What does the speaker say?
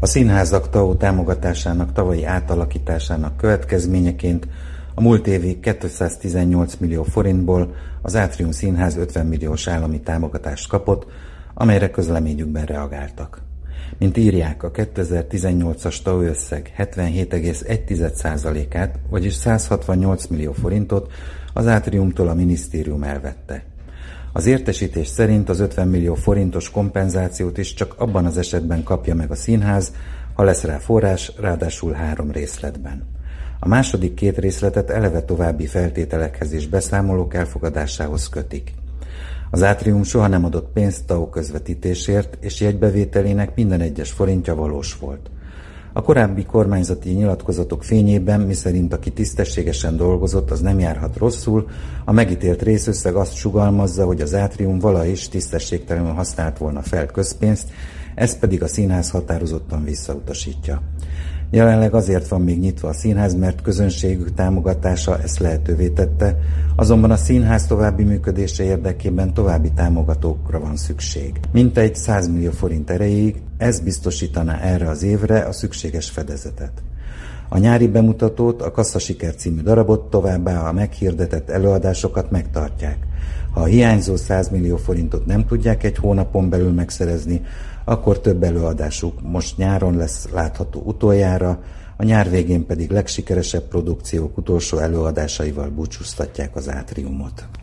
A színházak TAO támogatásának tavalyi átalakításának következményeként a múlt évi 218 millió forintból az Átrium Színház 50 milliós állami támogatást kapott, amelyre közleményükben reagáltak. Mint írják, a 2018-as TAO összeg 77,1%-át, vagyis 168 millió forintot az Átriumtól a minisztérium elvette. Az értesítés szerint az 50 millió forintos kompenzációt is csak abban az esetben kapja meg a színház, ha lesz rá forrás, ráadásul 3 részletben. A második 2 részletet eleve további feltételekhez és beszámolók elfogadásához kötik. Az Átrium soha nem adott pénzt TAO közvetítésért, és jegybevételének minden egyes forintja valós volt. A korábbi kormányzati nyilatkozatok fényében, miszerint aki tisztességesen dolgozott, az nem járhat rosszul, a megítélt részösszeg azt sugallmazza, hogy az Átrium valaha is tisztességtelenül használt volna fel közpénzt, ezt pedig a színház határozottan visszautasítja. Jelenleg azért van még nyitva a színház, mert közönségük támogatása ezt lehetővé tette, azonban a színház további működése érdekében további támogatókra van szükség. Mintegy 100 millió forint erejéig ez biztosítaná erre az évre a szükséges fedezetet. A nyári bemutatót, a Kasszasiker című darabot, továbbá a meghirdetett előadásokat megtartják. Ha a hiányzó 100 millió forintot nem tudják egy hónapon belül megszerezni, akkor több előadásuk most nyáron lesz látható utoljára, a nyár végén pedig legsikeresebb produkciók utolsó előadásaival búcsúztatják az Átriumot.